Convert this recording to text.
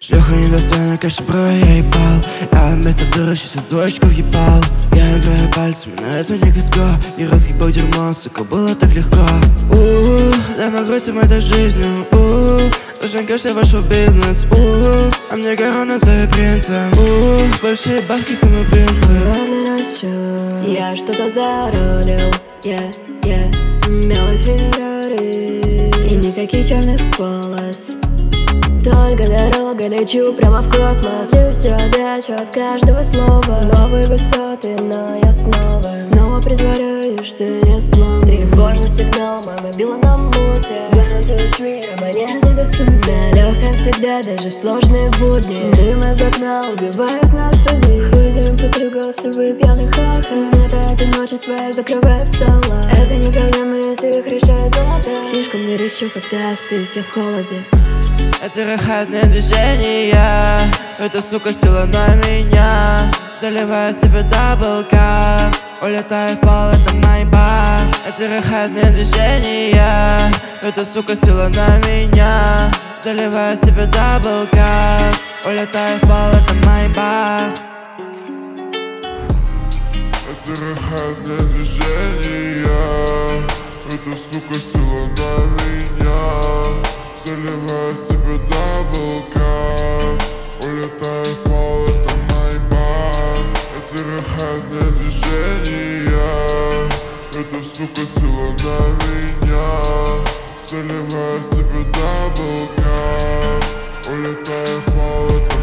Шлюха недостойна, конечно, бро, я ебал. Я вместо дурочки двоечку въебал. Я играю пальцами на эту негриску и разъебал дерьмо, сука, было так легко. Да мы грустим этой жизнью. Нужен кэш для вашего бизнес. А мне корона за принцем. Большие бабки, ты мой принцип. Я что-то зарулил, белый Феррари и никаких черных полос. Только дорога, лечу прямо в космос. И все отдачу от каждого слова. Новые высоты, но я снова притворяюсь, что не слом. Тревожный сигнал, мой мобила на муте. Абонент недоступен. Легкая всегда, даже в сложные будни. Дым из окна, убивая из нас тузи. Ходим по кругу, субы пьяных хаха. Это одиночество, я закрываю в соло. Это не проблема, если их решает золото. Слишком не рычу, когда остаюсь я в холоде. Это рахатные движения. Эта сука сила на меня. Заливаю в себе даблка. Улетаю в пол, это майбах. Это рахатные движения. Эта сука сила на меня. Заливаю в себе даблка. Улетаю в пол, это майбах. Это рахатные движения. Эта сука сила на меня. Заливаю в себе даблка. Улетаю в пол, это майбах. Это рахатные движения. Эта сука сила на меня. Заливаю в себе даблка. Улетаю в пол, это